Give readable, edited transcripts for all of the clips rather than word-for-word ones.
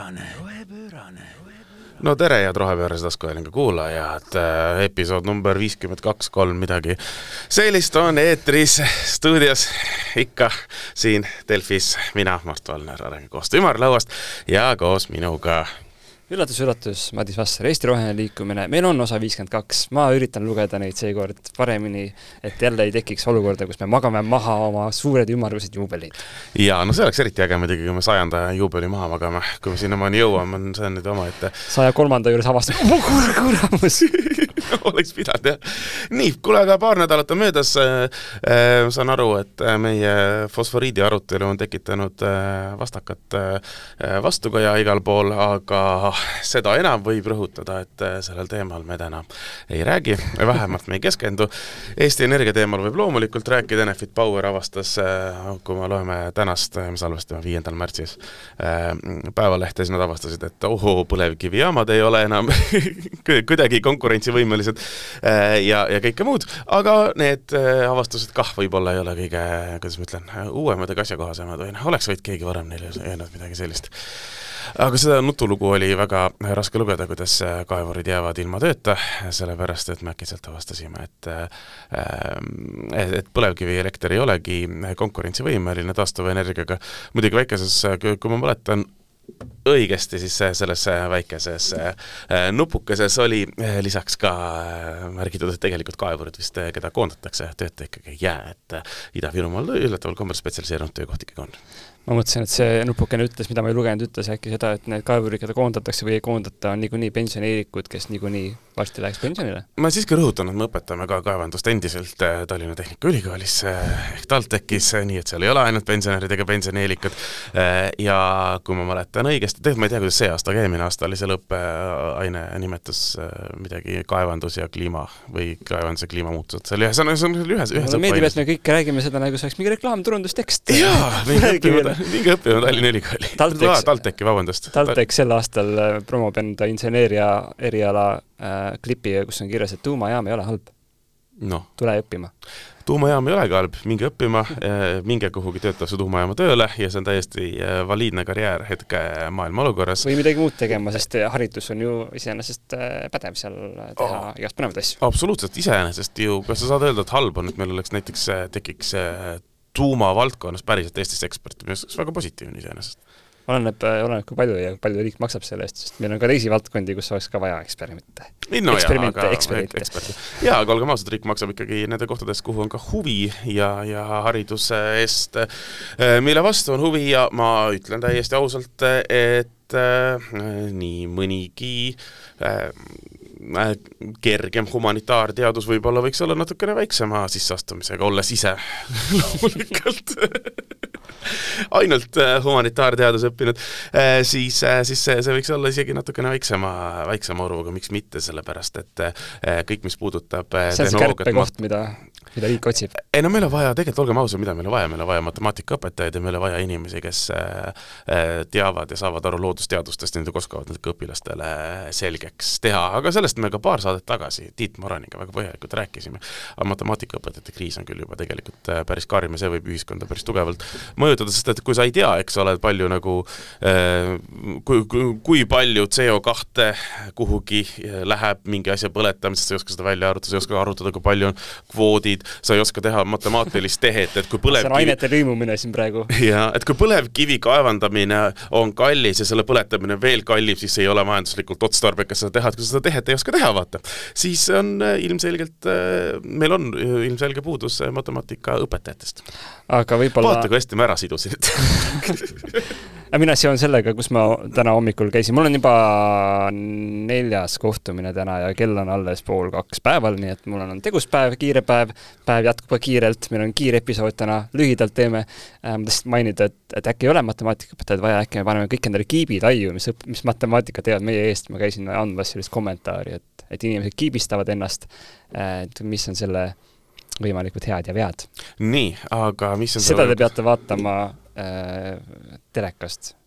No tere ja rohepöörase taskuhäälingu kuulajad, episood number 52-3 midagi. Sellist on eetris stuudios ikka siin Delfis mina, Mart Valner, arengukoostöö ümarlauast ja koos minuga. Üllatus, Madis Vasser, Eesti Roheline Liikumine. Meil on osa 52. Ma üritan lugeda neid seekord paremini, et jälle ei tekiks olukorda, kus me magame maha oma suured ümmargused juubelid. Ja no see oleks eriti äge muidugi, kui me 100. juubeli maha magame. Kui me sinnamaani jõuame, see on nüüd oma ette. 103. juures avastame. Kuramus! Oleks pidanud, jah. Nii, kuule, aga paar nädalat on möödas. Saan aru, et meie fosforiidi arutelu on tekitanud vastakat vastukaja igal pool, aga seda enam võib rõhutada, et sellel teemal me täna ei räägi, vähemalt me ei keskendu. Eesti Energia teemal võib loomulikult rääkida. Enefit Power avastas, kui me loeme tänast, me salvestame 5. märtsis päevalehte, siis nad avastasid, et põlevkivijaamad ei ole enam kuidagi konkurentsivõimelised ja kõike muud, aga need avastused kah võib-olla ei ole kõige, kuidas ma ütlen, uuemad ja asjakohasemad või oleks võid keegi varem neile jäänud midagi sellist. Aga seda nutulugu oli väga raske lugeda, kuidas kaevurid jäävad ilma tööta, sellepärast, et me äkitselt avastasime, et põlevkivi elekter ei olegi konkurentsivõimeline taastuva energiaga. Muidugi väikeses, kui ma mäletan õigesti, siis selles väikeses nupukeses oli lisaks ka märgitud, et tegelikult kaevurid vist, keda koondatakse, tööta ikkagi ei jää, et Ida-Virumaal üllataval kombel spetsialiseerunud töökoht ikkagi on. Ma mõtlesin, et see nupukene ütles, mida ma ei lugenud, ütles äkki seda, et need kaevurid, keda koondatakse või ei koondata, on niikuinii pensioneerikud, kes niikuinii varsti läheks pensionile. Ma siiski rõhutan, et me õpetame ka kaevandust endiselt Tallinna Tehnikaülikoolis ehk TalTechis, nii et seal ei ole ainult pensionärid ega pensionieelikud. Ja kui ma mäletan õigesti, tegelikult ma ei tea, kuidas see aasta, aga eelmine aasta oli seal õppeaine nimetus midagi kaevandus ja kliima või kaevandus ja kliimamuutused. See oli ühes meeldib, et me kõik räägime seda, nagu see oleks mingi reklaamturundustekst. Jaa, mingi õppima Tallinna Ülikooli. TalTechi, vabandust. TalTech sel aastal promoob enda inseneeria eriala klipi, kus on kirjas, et tuumajaam ei ole halb. No. Tule õppima. Tuumajaam ei ole halb, minge õppima, minge kuhugi töötav tuumajaama tööle ja see on täiesti valiidne karjäär hetke maailma olukorras. Või midagi muud tegema, sest haritus on ju iseenesest pädev seal teha igast põnevad asju. Absoluutselt iseenesest ju, kas sa saad öelda, et halb on, et meil oleks näiteks tekiks tuumavaldkonnas päriselt Eestis eksperti, mis oleks väga positiivne iseenesest. Oleneb kui palju riik maksab selle eest, sest meil on ka teisi valdkondi, kus oleks ka vaja eksperimente. No eksperimente. Ja, aga olgem ausad, riik maksab ikkagi nende kohtades, kuhu on ka huvi ja hariduse eest, mille vastu on huvi ja ma ütlen täiesti ausalt, et nii mõnigi kergem humanitaarteadus võib-olla võiks olla natukene väiksema sisseastumisega, olles ise loomulikult ainult humanitaarteadus õppinud, siis see võiks olla isegi natukene väiksema arvuga, miks mitte, sellepärast, et kõik, mis puudutab see on see kärpekoht, mida riik otsib. Ei, no meil on vaja, tegelikult olgem ausad, mida meil on vaja matemaatikaõpetajaid ja meil on vaja inimesi, kes teavad ja saavad aru loodusteadustest, nende oskavad need õpilastele selgeks teha, aga sellest me ka paar saadet tagasi Tiit Moraniga väga põhjalikult rääkisime. Aga matemaatikaõpetajate kriis on küll juba tegelikult päris karim ja see võib ühiskonda päris tugevalt mõjutada, sest et kui sa ei tea, eks ole, palju nagu kui palju CO2 kuhugi läheb mingi asja põletamisest, sa ei oska seda välja arvutada, sa ei oska arvutada, kui palju on kvoodid, sa ei oska teha matemaatilist tehet, et kui põlevkivi... See on ainete lõimumine siin praegu. Ja, et kui põlevkivi kaevandamine on kallis ja selle põletamine veel kallib, siis ei ole majanduslikult otstarbekas seda teha, et kui seda tehet ei oska teha, vaata, siis on ilmselgelt, meil on ilmselge puudus matemaatika õpetajatest. Aga võib-olla... Vaata, kui hästi me ära sidusin. Mina seon sellega, kus ma täna hommikul käisin. Mul on juba 4. kohtumine täna ja kell on alles 1:30 päeval, nii et mul on teguspäev, kiire päev jätkub ka kiirelt, meil on kiire episood täna, lühidalt teeme. Ma tahtsin mainida, et äkki ei ole matemaatikaõpetajad vaja, äkki me paneme kõik endale kiibid aiu, mis matemaatika teevad meie eest. Ma käisin andmas sellist kommentaari, et inimesed kiibistavad ennast, et mis on selle võimalikud head ja vead. Nii, aga mis on seda te peate vaatama telekast.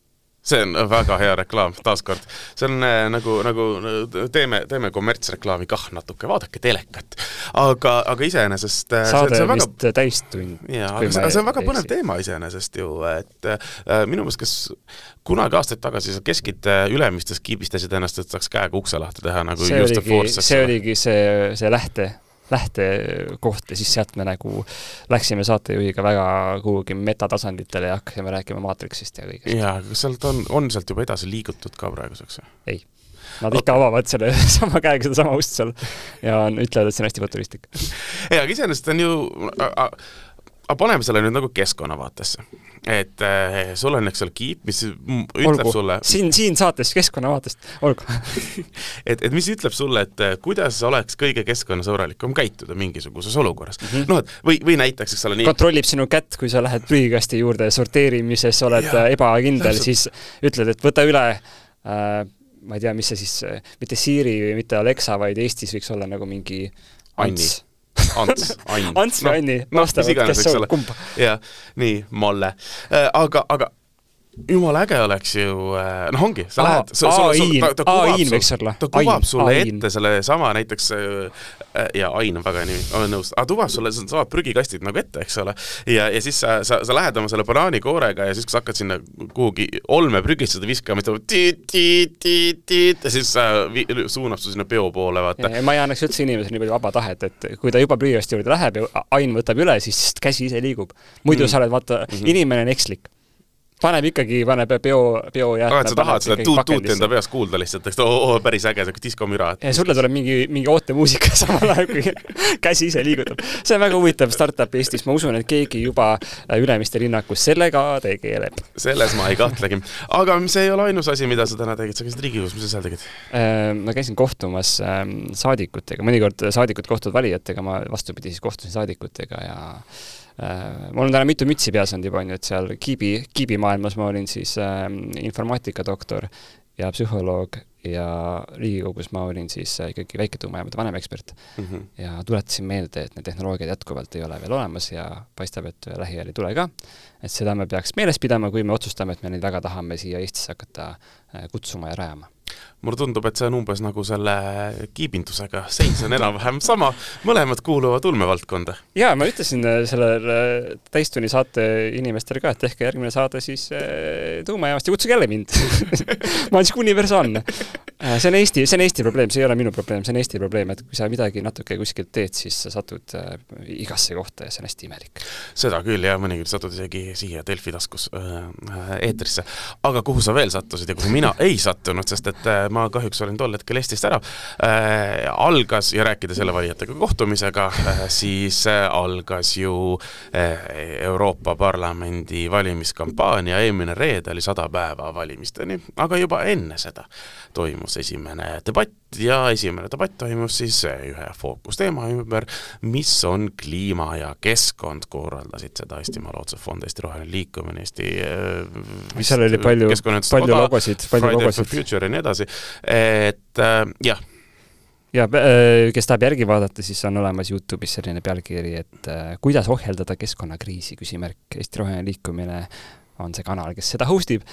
see on väga hea reklaam, taaskord. See on nagu teeme kommertsreklaami kah natuke, vaadake telekat. Aga iseenesest... Saade see vist täistund. See on väga põnev teema iseenesest ju, et minu mõttes, kes kunagi aastaid tagasi sa keskid ülemistes kiibistasid ennast, et saaks käega ukse lahti teha nagu see oligi see lähtekoht ja siis sealt me nagu läksime saatejuhiga väga kuhugi metatasanditele ja hakkasime rääkima Matrixist ja kõigest. Jaa, kas sealt on sealt juba edasi liigutud ka praeguseks? Ei. Nad ikka avavad selle sama käega seda sama ust seal ja ütlevad, et see on hästi futuristlik. Aga iseenesest on ju... paneme selle nüüd nagu keskkonna vaatesse. Et sul on eks seal kiip, mis ütleb sulle... Siin saates keskkonna vaatest, olgu. et mis ütleb sulle, et kuidas oleks kõige keskkonnasõbralikum käituda mingisuguses olukorras. Või näiteks, eks ole nii... Kontrollib sinu kätt, kui sa lähed prügikasti juurde sorteerimises, oled ebakindel, siis ütled, et võta üle... ma ei tea, mis see siis... Mitte Siri või mitte Alexa, vaid Eestis võiks olla nagu mingi... Ants või Anni, vastavad, kes on kumba. Ja, nii, Molle. Aga jumal äge oleks ju, ongi, sa lähed... Ain võiks olla. Ta kuvab sulle ette selle sama näiteks, ja Ain on väga nimi, olen nõus, aga tuvab sulle samad prügikastid nagu ette, eks ole, ja siis sa lähed oma selle banaanikoorega ja siis, kui sa hakkad sinna kuhugi olme prügistada viskama, ja siis suunab su sinna peo poole, vaata. Ma ei annaks üldse inimesele nii palju vaba tahet, et kui ta juba prügikasti juurde läheb ja Ain võtab üle, siis käsi ise liigub. Muidu sa oled, vaata, inimene on ekslik. Paneb peo jäätme. Sa tahad seda tuut enda peas kuulda lihtsalt, eks päris äge, see diskomüra. Ja sulle tuleb mingi ootemuusika samal ajal, kui käsi ise liigutab. See on väga huvitav startup Eestis. Ma usun, et keegi juba Ülemiste linnakus sellega tegeleb. Selles ma ei kahtlegi. Aga see ei ole ainus asi, mida sa täna tegid. Sa käisid Riigikogus, mis sa seal tegid? Ma käisin kohtumas saadikutega. Mõnikord saadikud kohtud valijatega, ma vastupidi siis kohtusin saadikutega ja ma olen täna mitu mütsi peas olnud juba, et seal kiibi maailmas ma olin siis informaatikadoktor ja psühholoog ja Riigikogus ma olin siis ikkagi väiketuumajaamade vanemekspert ja tuletasin meelde, et need tehnoloogiad jätkuvalt ei ole veel olemas ja paistab, et lähiajal ei tule ka. Et seda me peaks meeles pidama, kui me otsustame, et me neid väga tahame siia Eestis hakata kutsuma ja rajama. Mulle tundub, et see on umbes nagu selle kiibindusega. Seis on enam-vähem sama, mõlemad kuuluvad ulmevaldkonda. Jaa, ma ütlesin selle täistunni saate inimestele ka, et tehke järgmine saade siis tuumajaamast ja kutsuge jälle mind. Ma olen siis universaalne. See on Eesti probleem, see ei ole minu probleem, see on Eesti probleem, et kui sa midagi natuke kuskilt teed, siis sa satud igasse kohta ja see on hästi imelik. Seda küll, ja mõnikord satud isegi siia Delfi taskus eetrisse. Aga kuhu sa veel sattusid ja kuhu mina ei sattunud, sest et ma kahjuks olin tol hetkel Eestist ära, algas, ja rääkida selle valijatega kohtumisega, siis algas ju Euroopa Parlamendi valimiskampaania, eelmine reede oli 100 päeva valimisteni, aga juba enne seda toimus esimene debatt ja esimene debatt toimus siis ühe fookusteema ümber, mis on kliima ja keskkond, korraldasid seda Eestimaa Looduse Fond, Eesti Roheline Liikumine, Eesti seal oli palju logosid, Friday for Future ja nii edasi, et jah. Ja kes tahab järgi vaadata, siis on olemas YouTube'is selline pealkiri, et kuidas ohjeldada keskkonnakriisi, küsimärk Eesti Roheline Liikumine on see kanal, kes seda hostib.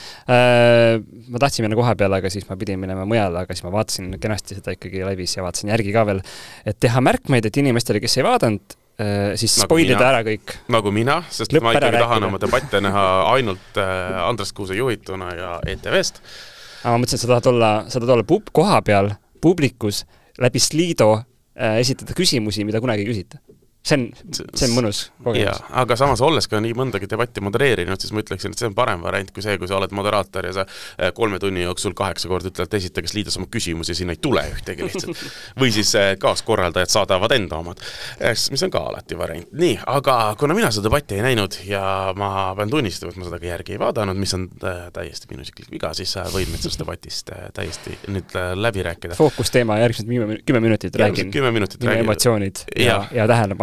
Ma tahtsin minna koha peale, aga siis ma pidin minema mujale, aga siis ma vaatasin kenasti seda ikkagi laivis ja vaatasin järgi ka veel, et teha märkmeid, et inimestele, kes ei vaadanud, siis nagu spoilida ära kõik. Nagu mina, sest ma ikkagi tahan oma debatte näha ainult Andres Kuuse juhituna ja ETV-st. Ma mõtlesin, et sa tahad olla koha peal, publikus, läbi Slido esitada küsimusi, mida kunagi ei küsita. See on mõnus kogemus. Aga samas olles ka nii mõndagi debatti modereerinud, siis ma ütleksin, et see on parem variant kui see, kui sa oled moderaator ja sa 3 tunni jooksul 8 korda ütled, et esita, kes liidas oma küsimusi, sinna ei tule ühtegi lihtsalt. Või siis kaaskorraldajad saadavad enda omad, mis on ka alati variant. Nii, aga kuna mina seda debatti ei näinud ja ma pean tunnistama, et ma seda ka järgi ei vaadanud, mis on täiesti minu isiklik viga, siis võin nüüd sellest debatist täiesti nüüd läbi rääkida. Fookusteema järgmised 10 minutit räägin. 10 minutit räägin. Emotsioonid ja tähelepanu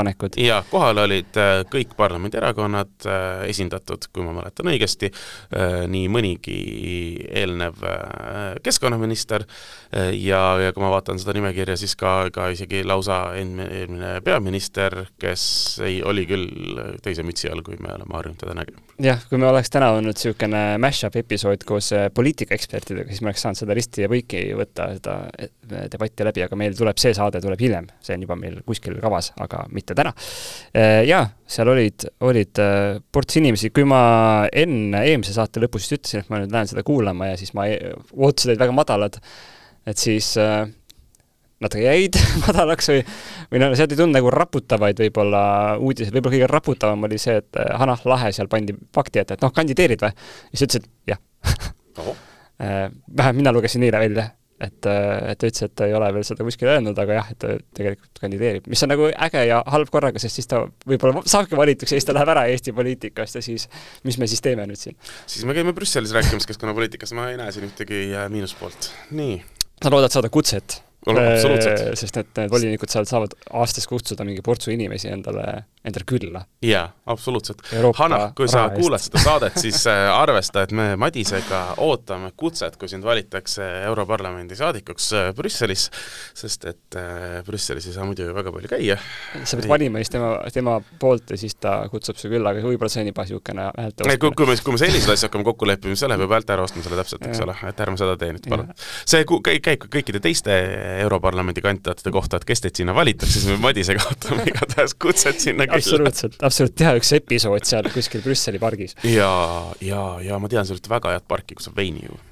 ettepanekud. Ja kohal olid kõik parlamendierakonnad esindatud, kui ma mäletan õigesti, nii mõnigi eelnev keskkonnaminister ja kui ma vaatan seda nimekirja, siis ka isegi lausa eelmine peaminister, kes oli küll teise mütsi all, kui me oleme harjunud teda nägema. Jah, kui me oleks täna olnud niisugune mash-up episood koos poliitikaekspertidega, siis me oleks saanud seda risti ja võiki võtta seda debatti läbi, aga meil tuleb see saade tuleb hiljem, see on juba meil kuskil kavas, aga mitte täna. Jaa, seal olid ports inimesi, kui ma enne eelmise saate lõpus ütlesin, et ma nüüd lähen seda kuulama ja siis ma ootasid olid väga madalad, et siis natuke jäid madalaks või no, sealt ei tundu nagu raputavaid võib-olla uudised, võib-olla kõige raputavam oli see, et Hanah Lahe seal pandi fakti ette, et kandideerid või? Ja siis ütles, et jah. Vähem mina lugesin eile välja, et ta ütles, et ta ei ole veel seda kuskil öelnud, aga jah, et ta tegelikult kandideerib. Mis on nagu äge ja halb korraga, sest siis ta võib-olla saabki valituks ja siis ta läheb ära Eesti poliitikast ja siis, mis me siis teeme nüüd siin? Siis me käime Brüsselis rääkimas keskkonnapoliitikas, ma ei näe siin ühtegi miinuspoolt. Nii. Sa loodad saada kutset? Absoluutselt. Sest need volinikud saavad aastas kutsuda mingi portsu inimesi endale külla. Jaa, absoluutselt. Hanah, kui sa kuulad seda saadet, siis arvesta, et me Madisega ootame kutset, kui sind valitakse Europarlamendi saadikuks Brüsselis, sest et Brüsselis ei saa muidu väga palju käia. Sa pead valima siis tema poolt ja siis ta kutsub su külla, aga võib-olla see on juba siukene häälte ostmine. Kui me sellised asja hakkame kokku leppima, siis läheb juba häälte ära ostmisele täpselt, eks ole, et ärme seda tee nüüd, palun. See käib kõikide teiste Europarlamendi kandidaatide kohta, et kes teid sinna valitakse, siis me Madisega ootame igatahes kutset sinna külla. Absoluutselt, teha üks episood seal kuskil Brüsseli pargis. Ja ma tean sellest väga head parki, kus on veini ju.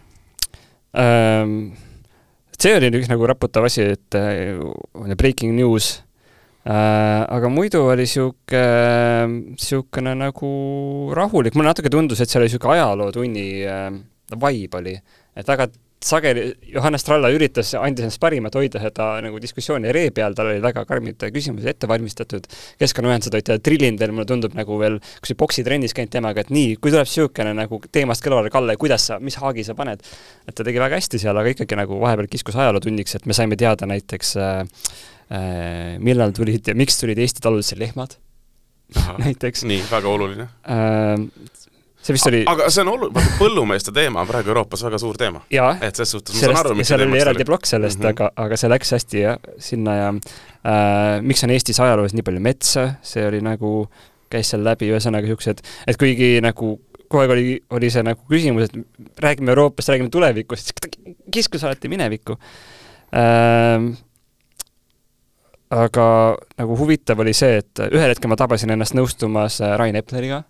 See oli üks nagu raputav asi, et breaking news, aga muidu oli siukene nagu rahulik. Mulle natuke tundus, et seal oli siuke ajalootunni vibe oli, et väga sageli Johannes Tralla andis ennast parimat hoida seda nagu diskussiooni ree peal, tal oli väga karmid küsimused ette valmistatud, keskkonnaühendused olid trillindel, mulle tundub nagu veel, kui see boksitrennis käinud temaga, et nii, kui tuleb siukene nagu teemast kõlvale Kalle, mis haagi sa paned, et ta tegi väga hästi seal, aga ikkagi nagu vahepeal kiskus ajalootunniks, et me saime teada näiteks millal tulid ja miks tulid Eesti taludesse lehmad. Aha, näiteks. Nii, väga oluline. See vist oli... Aga see on põllumeeste teema on praegu Euroopas väga suur teema. Jaa, et selles suhtes ma saan aru, mis seal oli eraldi blokk sellest, aga see läks hästi sinna ja miks on Eestis ajaloos nii palju metsa, see oli nagu, käis seal läbi ühesõnaga siuksed, et kuigi nagu kogu aeg oli see nagu küsimus, et räägime Euroopast, räägime tulevikust, kiskus alati minevikku. Aga nagu huvitav oli see, et ühel hetkel ma tabasin ennast nõustumas Rain Epleriga.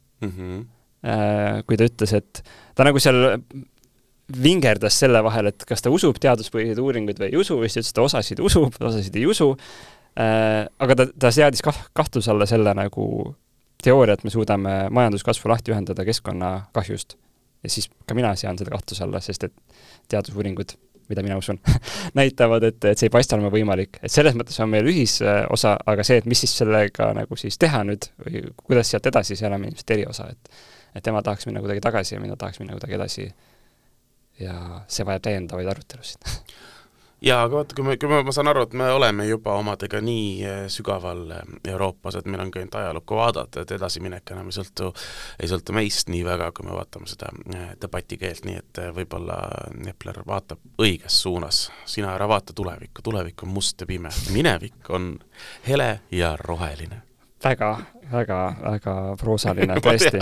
Kui ta ütles, et ta nagu seal vingerdas selle vahel, et kas ta usub teaduspõhiseid uuringuid või ei usu, või siis ütles, et ta osasid usub, osasid ei usu, aga ta seadis kahtluse alla selle nagu teooria, et me suudame majanduskasvu lahti ühendada keskkonnakahjust. Ja siis ka mina sean seda kahtluse alla, sest et teadusuuringud, mida mina usun, näitavad, et see ei paista olema võimalik. Et selles mõttes on meil ühisosa, aga see, et mis siis sellega nagu siis teha nüüd või kuidas sealt edasi, seal on ilmselt eriosa, et tema tahaks minna kuidagi tagasi ja mina tahaks minna kuidagi edasi ja see vajab täiendavaid arutelusid. Ja, aga vaata, kui ma saan aru, et me oleme juba omadega nii sügaval Euroopas, et meil on käinud ajalukku vaadata, et edasiminek enam ei sõltu meist nii väga, kui me vaatame seda debatikeelt, nii et võib-olla Nepler vaatab õiges suunas. Sina ära vaata tulevikku, tulevik on must ja pime, minevik on hele ja roheline. Väga proosaline tõesti.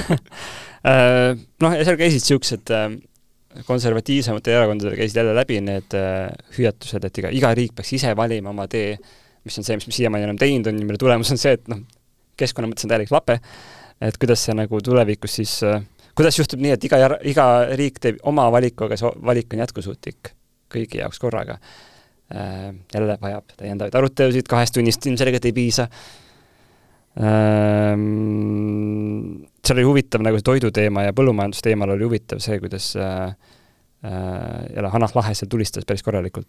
Ja seal käisid siuksed konservatiivsemate erakondadele käisid jälle läbi need hüüatused, et iga riik peaks ise valima oma tee, mis on see, mis me siiamaani enam teinud on, mille tulemus on see, et keskkonna mõttes on täielik lape, et kuidas see nagu tulevikus siis, kuidas juhtub nii, et iga riik teeb oma valiku, aga see valik on jätkusuutlik kõigi jaoks korraga. Jälle vajab täiendavaid arutelusid, 2 tunnist ilmselgelt ei piisa. Seal oli huvitav nagu see toiduteema ja põllumajandusteemal oli huvitav see, kuidas jälle Hanah Lahe seal tulistas päris korralikult,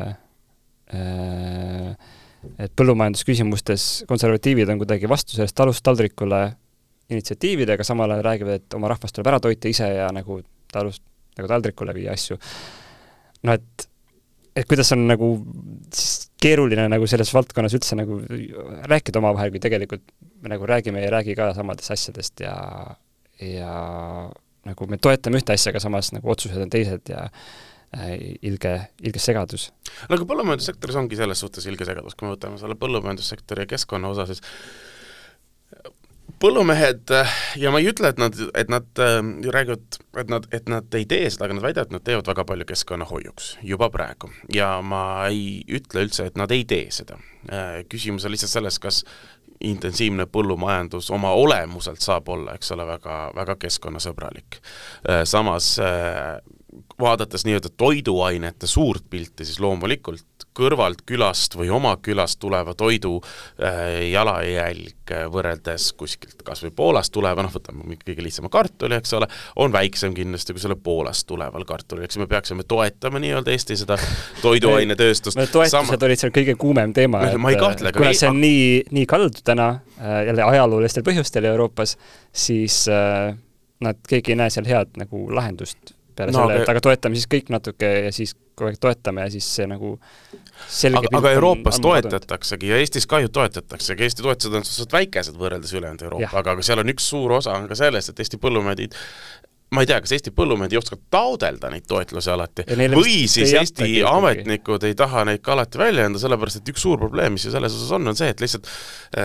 et põllumajandusküsimustes konservatiivid on kuidagi vastu sellest talust taldrikule initsiatiividega, samal ajal räägivad, et oma rahvast tuleb ära toita ise ja nagu talust nagu taldrikule viia asju. No et kuidas on nagu siis keeruline nagu selles valdkonnas üldse nagu rääkida omavahel, kui tegelikult me nagu räägime ja räägi ka samadest asjadest ja nagu me toetame ühte asja, aga samas nagu otsused on teised ja ilge segadus. No aga põllumajandussektoris ongi selles suhtes ilge segadus, kui me võtame selle põllumajandussektori ja keskkonna osa, siis põllumehed, ja ma ei ütle, et nad räägivad, et nad ei tee seda, aga nad väidavad, et nad teevad väga palju keskkonnahoiuks juba praegu. Ja ma ei ütle üldse, et nad ei tee seda. Küsimus on lihtsalt selles, kas intensiivne põllumajandus oma olemuselt saab olla, eks ole, väga, väga keskkonnasõbralik. Samas vaadates nii-öelda toiduainete suurt pilti, siis loomulikult kõrvalt külast või oma külast tuleva toidu jalajälg võrreldes kuskilt kas või Poolast tuleva, võtame kõige lihtsama kartuli, eks ole, on väiksem kindlasti kui selle Poolast tuleval kartuli, eks me peaksime toetama nii-öelda Eesti seda toiduainetööstust. Toetused olid seal kõige kuumem teema, kuna see on nii kaldu täna, jälle ajaloolistel põhjustel Euroopas, siis keegi ei näe seal head nagu lahendust peale selle, et aga toetame siis kõik natuke ja siis kogu aeg toetame ja siis see nagu selge aga Euroopas toetataksegi ja Eestis ka ju toetataksegi. Eesti toetused on suhteliselt väikesed võrreldes ülejäänud Euroopa, aga seal on üks suur osa on ka sellest, et Eesti põllumehed ma ei tea, kas Eesti põllumehed ei oska taodelda neid toetlusi alati või siis Eesti ametnikud ei taha neid ka alati välja anda, sellepärast et üks suur probleem, mis selles osas on see, et lihtsalt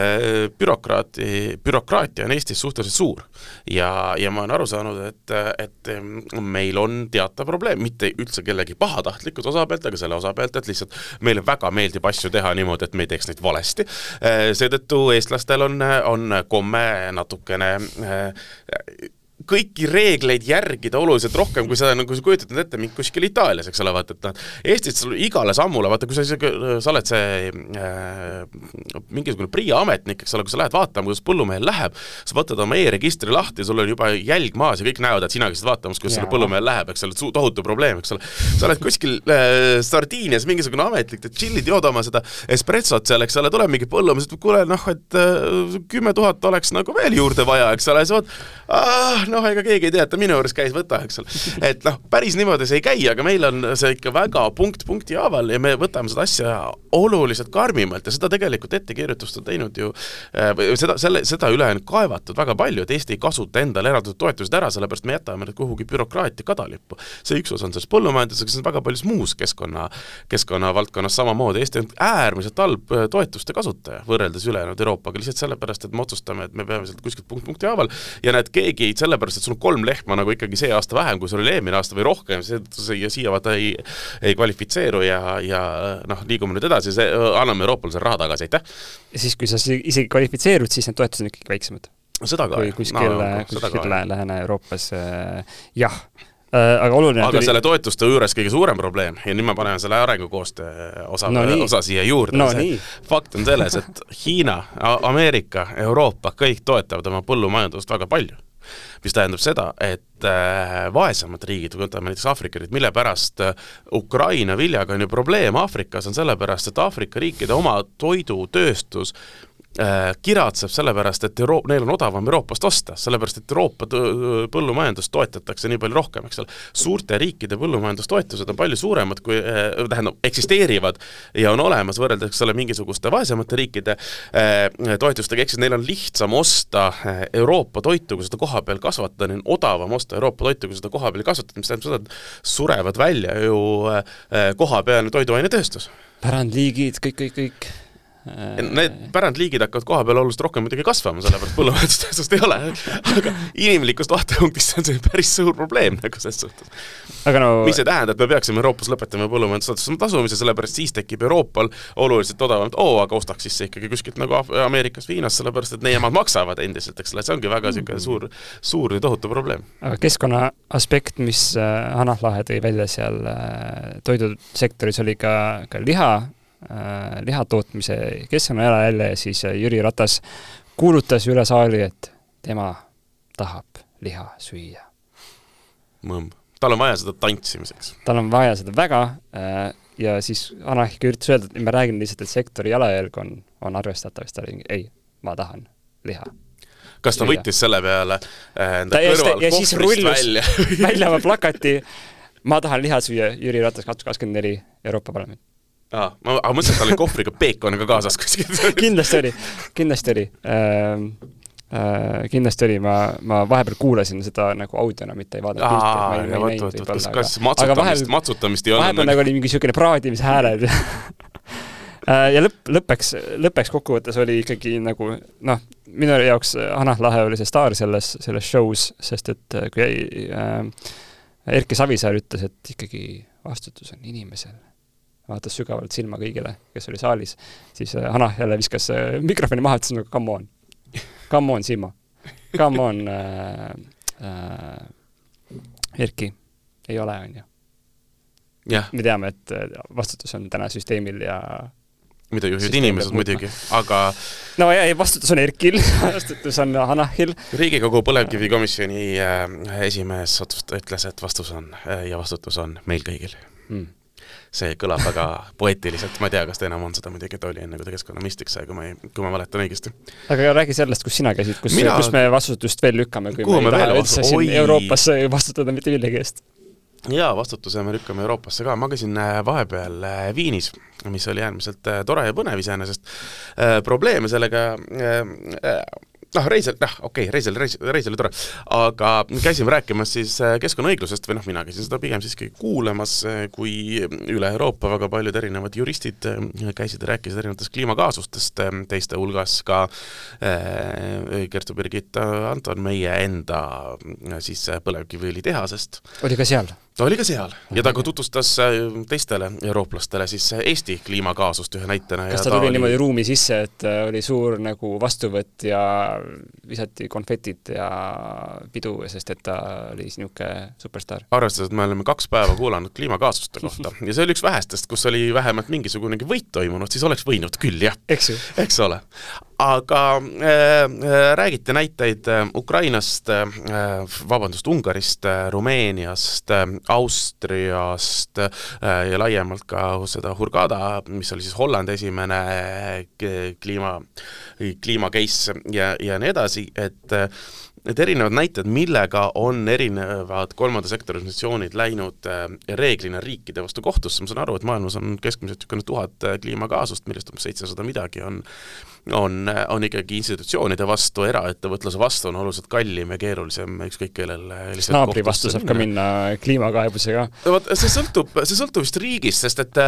bürokraatia on Eestis suhteliselt suur ja ma olen aru saanud, et meil on teatav probleem, mitte üldse kellegi pahatahtlikud osa pealt, aga selle osa pealt, et lihtsalt meile väga meeldib asju teha niimoodi, et me ei teeks neid valesti. Seetõttu eestlastel on komme natukene kõiki reegleid järgida oluliselt rohkem, kui sa kujutad ette mind kuskil Itaalias, eks ole, vaata, et Eestis igale sammule, vaata, kui sa oled see mingisugune PRIA ametnik, eks ole, kui sa lähed vaatama, kuidas põllumehel läheb, sa võtad oma e-registri lahti, sul on juba jälg maas ja kõik näevad, et sina käisid vaatamas, kuidas selle põllumehel läheb, eks ole, tohutu probleem, eks ole. Sa oled kuskil Sardiinias mingisugune ametlik, et chillid jood oma seda espressot seal, eks ole, tuleb mingi põllumees, et kuule, et 10 000 oleks nagu veel juurde vaja, eks ole, sa võt, ega keegi ei tea, et ta minu juures käis võta, eks ole. Et päris niimoodi see ei käi, aga meil on see ikka väga punkti haaval ja me võtame seda asja oluliselt karmimalt ja seda tegelikult ettekirjutust on teinud ju, seda üle on kaevatud väga palju, et Eesti ei kasuta endale eraldatud toetused ära, sellepärast me jätame need kuhugi bürokraatia kadalippu. See üks osa on selles põllumajandusega, see on väga paljus muus keskkonna valdkonnas samamoodi. Eesti on äärmiselt halb toetuste kasutaja võrreldes ülejäänud Euroopaga, lihtsalt sellepärast, et me otsustame, et me peame sealt kuskilt punkti haaval ja näed keegi sellepärast, et sul on 3 lehma nagu ikkagi see aasta vähem, kui sul oli eelmine aasta või rohkem, ja siia vaata ei kvalifitseeru ja liigume nüüd edasi, anname Euroopale selle raha tagasi, aitäh. Ja siis, kui sa isegi kvalifitseerud, siis need toetused on ikkagi väiksemad. Seda ka. Kui kuskil lähene Euroopas, jah. Aga oluline aga selle toetuste juures kõige suurem probleem ja nüüd ma panen selle arengukoostöö osa siia juurde. Fakt on selles, et Hiina, Ameerika, Euroopa kõik toetavad oma põllumajandust väga palju. Mis tähendab seda, et vaesemad riigid, kui võtame näiteks Aafrika riigid, mille pärast Ukraina viljaga on ju probleem Aafrikas, on sellepärast, et Aafrika riikide oma toidutööstus kiratseb sellepärast, et neil on odavam Euroopast osta, sellepärast, et Euroopa põllumajandust toetatakse nii palju rohkem, eks ole. Suurte riikide põllumajandustoetused on palju suuremad, kui eksisteerivad ja on olemas võrreldes, eks ole, mingisuguste vaesemate riikide toetustega, eks neil on lihtsam osta Euroopa toitu, kui seda koha peal kasvatada, neil on odavam osta Euroopa toitu, kui seda koha peal kasvatada, mis tähendab seda, et surevad välja ju koha peal toiduainetööstus. Pärandliigid, kõik. Need pärandliigid hakkavad koha peal oluliselt rohkem muidugi kasvama, sellepärast põllumajandustööstust ei ole, aga inimlikust vaatepunktist on see päris suur probleem nagu selles suhtes. Mis see tähendab, et me peaksime Euroopas lõpetama põllumajandustööstuse tasumise, sellepärast siis tekib Euroopal oluliselt odavamalt, aga ostaks siis see ikkagi kuskilt nagu Ameerikas Viinas, sellepärast et nemad maksavad endiselt, eks ole, see ongi väga suur ja tohutu probleem. Aga keskkonna aspekt, mis Hanah Lahe tõi välja seal toidusektoris oli ka lihatootmise keskkonna jälle ja siis Jüri Ratas kuulutas üle saali, et tema tahab liha süüa. Tal on vaja seda tantsimiseks. Tal on vaja seda väga ja siis Hanah üritas öelda, et ma räägin lihtsalt, et sektori jalajälg on arvestatav, ta oli, ei, ma tahan liha. Kas ta võttis selle peale enda kõrval kohvrist välja oma plakati, ma tahan liha süüa Jüri Ratas 2024 Euroopa Parlament. Ma mõtlesin, et tal oli kohvriga peekoniga kaasas kuskil. kindlasti oli. Ma vahepeal kuulasin seda nagu audiona, mitte ei vaadanud pilti. Kas matsutamist ei olnud? Vahepeal nagu oli mingi selline praadimise hääled. Ja lõppeks kokkuvõttes oli ikkagi nagu, minu jaoks Hanah Lahe oli see staar selles shows, sest et kui Erki Savisaar ütles, et ikkagi vastutus on inimesel, vaatas sügavalt silma kõigile, kes oli saalis, siis Hanah jälle viskas mikrofoni maha, ütles nagu come on Simo, come on Erki, ei ole, on ju. Me teame, et vastutus on täna süsteemil ja mida juhid inimesed muidugi, aga... No ei, vastutus on Erkil, vastutus on Hanahil. Riigikogu põlevkivikomisjoni esimees ütles, et vastutus on meil kõigil. See kõlab väga poeetiliselt, ma ei tea, kas ta enam on seda muidugi, et oli enne, kui ta keskkonnaministriks sai, kui ma mäletan õigesti. Aga räägi sellest, kus sina käisid, kus me vastutust veel lükkame, kui me ei taha üldse siin Euroopasse vastutada mitte millegi eest. Jaa, vastutuse me lükkame Euroopasse ka. Ma käisin vahepeal Viinis, mis oli äärmiselt tore ja põnev iseenesest. Probleeme sellega... reisel oli tore, aga käisime rääkimas siis keskkonnaõiglusest või mina käisin seda pigem siiski kuulamas, kui üle Euroopa väga paljud erinevad juristid käisid ja rääkisid erinevatest kliimakaasustest, teiste hulgas ka Kertu Birgitta Anton meie enda siis põlevkiviõli tehasest. Oli ka seal? Ta oli ka seal ja ta ka tutvustas teistele eurooplastele siis Eesti kliimakaasust ühe näitena. Kas ta tuli niimoodi ruumi sisse, et oli suur nagu vastuvõtt ja visati konfetid ja pidu, sest et ta oli niuke superstar? Arvestades, et me oleme 2 päeva kuulanud kliimakaasuste kohta ja see oli üks vähestest, kus oli vähemalt mingisugunegi võit toimunud, siis oleks võinud küll, jah. Eks ole. Aga räägiti näiteid Ukrainast, Ungarist, Rumeeniast, Austriast ja laiemalt ka seda Hurghada, mis oli siis Hollandi esimene kliimakeiss ja nii edasi, et erinevad näited, millega on erinevad kolmanda sektori organisatsioonid läinud reeglina riikide vastu kohtusse. Ma saan aru, et maailmas on keskmiselt 1000 kliimakaasust, millest 700 midagi on ikkagi institutsioonide vastu, eraettevõtluse vastu on oluliselt kallim ja keerulisem ükskõik kellel. Naabri vastu saab ka minna kliimakaebusega. See sõltub vist riigist, sest et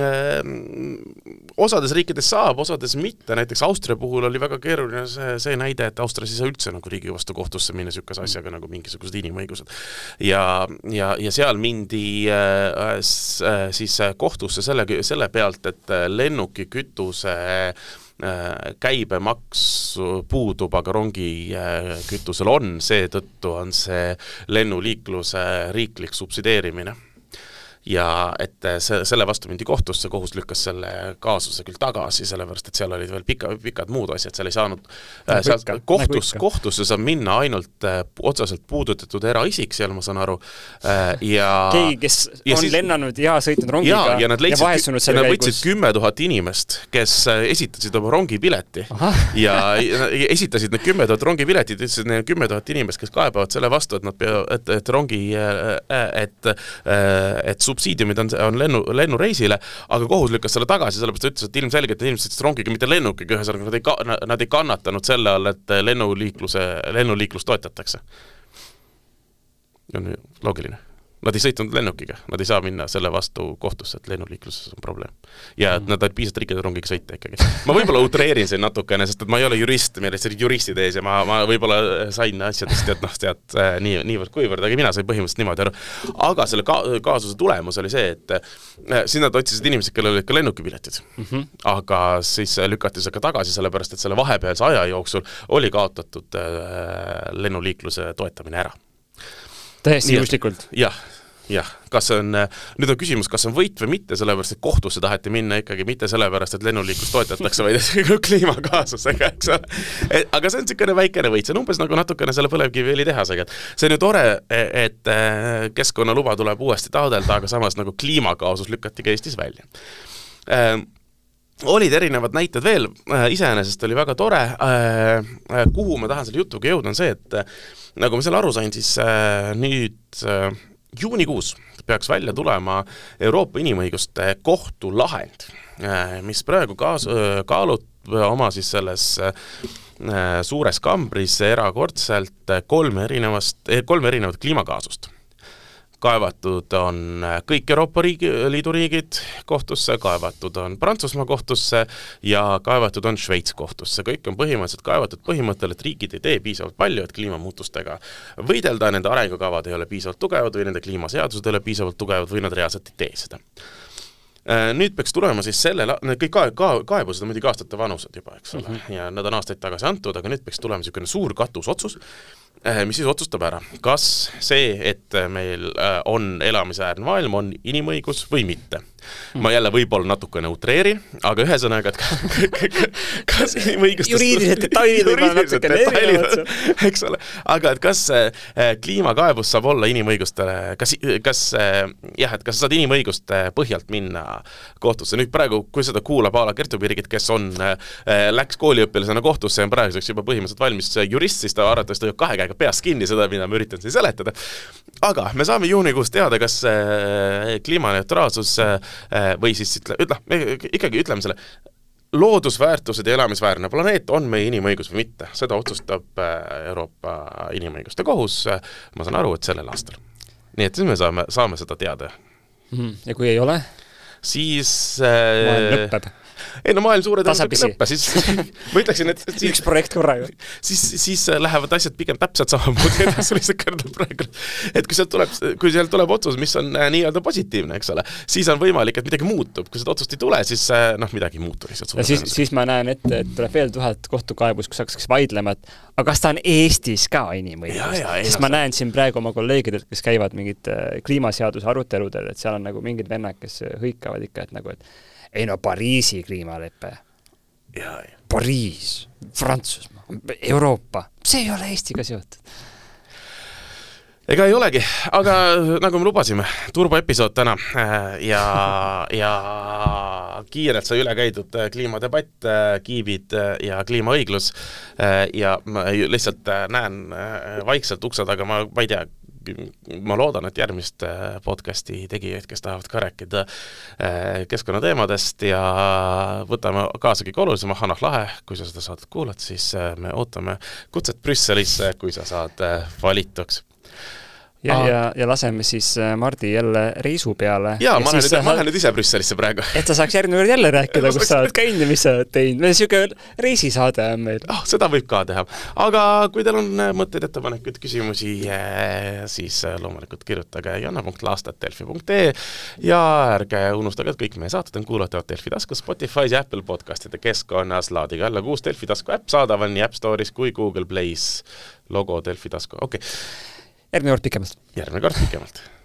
osades riikides saab, osades mitte. Näiteks Austria puhul oli väga keeruline see näide, et Austrias ei saa üldse nagu riigi vastu kohtusse minna sükase asjaga nagu mingisugused inimõigused. Ja seal mindi siis kohtusse selle pealt, et lennukikütuse käibemaks puudub, aga rongikütusel on, seetõttu on see lennuliikluse riiklik subsideerimine. Ja et selle vastu mindi kohtusse, kohus lükkas selle kaasuse küll tagasi, sellepärast, et seal olid veel pikad muud asjad, seal ei saanud kohtusse saab minna ainult otseselt puudutatud eraisik, seal ma saan aru. Keegi, kes on lennanud ja sõitnud rongiga ja vahesunud selle käigus. Nad võtsid 10 000 inimest, kes esitasid oma rongipileti ja esitasid need 10 000 rongipiletid, ütlesid need 10 000 inimest, kes kaebavad selle vastu, et subsiidiumid on lennureisile, aga kohus lükkas selle tagasi, sellepärast ütles, et ilmselgelt et inimesed sõitsid rongiga, mitte lennukiga, ühesõnaga nad ei kannatanud selle all, et lennuliiklus toetatakse. On loogiline. Nad ei sõitnud lennukiga, nad ei saa minna selle vastu kohtusse, et lennuliikluses on probleem. Ja et nad piisad riikide rongiga sõita ikkagi. Ma võib-olla utreerin siin natukene, sest et ma ei ole jurist, meil olid juristid ees ja ma võib-olla sain asjadest niivõrd kuivõrd, aga mina sain põhimõtteliselt niimoodi aru. Aga selle kaasuse tulemus oli see, et siin nad otsisid inimesed, kellel olid ka lennukipiletid. Aga siis lükati see ka tagasi, sellepärast, et selle vahepealse aja jooksul oli kaotatud lennuliikluse toetamine ära. Täiesti juhuslikult. Jah. Nüüd on küsimus, kas on võit või mitte, sellepärast, et kohtusse taheti minna ikkagi mitte sellepärast, et lennuliiklus toetatakse, vaid kliimakaasusega, eks ole. Aga see on selline väikene võit, see on umbes nagu natukene selle põlevkiviõli tehasega. See on ju tore, et keskkonnaluba tuleb uuesti taodelda, aga samas nagu kliimakaasus lükati ka Eestis välja. Olid erinevad näited veel, iseenesest oli väga tore, kuhu ma tahan selle jutuga jõuda on see, et nagu ma selle aru sain, siis nüüd juunikuus peaks välja tulema Euroopa Inimõiguste Kohtu lahend, mis praegu kaalub oma siis selles suures kambris erakordselt kolme erinevat kliimakaasust. Kaevatud on kõik Euroopa Liidu riigid kohtusse, kaevatud on Prantsusmaa kohtusse ja kaevatud on Šveits kohtusse. Kõik on põhimõtteliselt kaevatud põhimõttel, et riigid ei tee piisavalt palju, et kliimamuutustega võidelda, nende arengukavad ei ole piisavalt tugevad või nende kliimaseadused ei ole piisavalt tugevad või nad reaalselt ei tee seda. Nüüd peaks tulema siis kõik kaebused on muidugi aastate vanused juba, eks ole, ja nad on aastaid tagasi antud, aga nüüd peaks tulema niisugune suur katusotsus, mis siis otsustab ära, kas see, et meil on elamisväärne maailm, on inimõigus või mitte. Ma jälle võib-olla natuke neutreerin, aga ühesõnaga, et kas inimõigustes juriidilised detailid, eks ole, aga et kas kliimakaebus saab olla inimõigustele, kas sa saad inimõiguste põhjalt minna kohtusse. Nüüd praegu, kui seda kuulab Aala Kertupirgit, kes läks kooliõpilasena kohtusse ja on praeguseks juba põhimõtteliselt valmis jurist, siis ta arvates tõi 2 käega peast kinni seda, mida ma üritan siis seletada. Aga me saame juunikuus teada, kas kliimaneutraalsus või siis ikkagi ütleme selle, loodusväärtused ja elamisväärne planeet on meie inimõigus või mitte. Seda otsustab Euroopa Inimõiguste Kohus, ma saan aru, et sellel aastal. Nii et siis me saame seda teada. Ja kui ei ole? Siis maailm lõpeb. Ei no maailm suure tõenäoliselt lõppe, siis ma ütleksin, et üks projekt korraga. Siis lähevad asjad pigem täpselt samamoodi edasi lihtsalt kõrda praegu. Et kui sealt tuleb otsus, mis on nii-öelda positiivne, eks ole, siis on võimalik, et midagi muutub. Kui seda otsust ei tule, siis midagi muutub lihtsalt. Ja siis ma näen ette, et tuleb veel 1000 kohtukaebus, kus hakkaks vaidlema, et aga kas ta on Eestis ka inimõigust? Siis ma näen siin praegu oma kolleegidelt, kes käivad mingid kliimaseaduse aruteludel, et seal on nagu mingid vennad, kes hõikavad ikka, et nagu, et ei no Pariisi kliimalepe. Pariis, Prantsusmaa, Euroopa, see ei ole Eestiga seotud. Ega ei olegi, aga nagu me lubasime, turboepisood täna ja kiirelt sai üle käidud kliimadebatt, kiibid ja kliimaõiglus ja ma lihtsalt näen vaikselt ukse taga, ma ei tea, ma loodan, et järgmist podcasti tegijaid, kes tahavad ka rääkida keskkonnateemadest ja võtame kaasa kõik olulisema, Hanah Lahe, kui sa seda saadet kuulad, siis me ootame kutset Brüsselisse, kui sa saad valituks. Ja laseme siis Mardi jälle reisu peale. Jaa, ma lähen nüüd ise Brüsselisse praegu. Et sa saaks järgmine kord jälle rääkida, kus sa oled käinud ja mis sa oled teinud. Meil siuke reisisaade on meil. Seda võib ka teha. Aga kui teil on mõtteid, ettepanekuid, küsimusi, siis loomulikult kirjutage janna.laastat.delfi.ee ja ärge unustage, et kõik meie saated on kuulatavad Delfi taskus, Spotify's ja Apple podcastide keskkonnas. Laadige alla 6 Delfi tasku äpp saadaval nii App Store'is kui Google Play's logo Delfi tasku. Okei. Järgmine kord pikemalt. Järgmine kord pikemalt.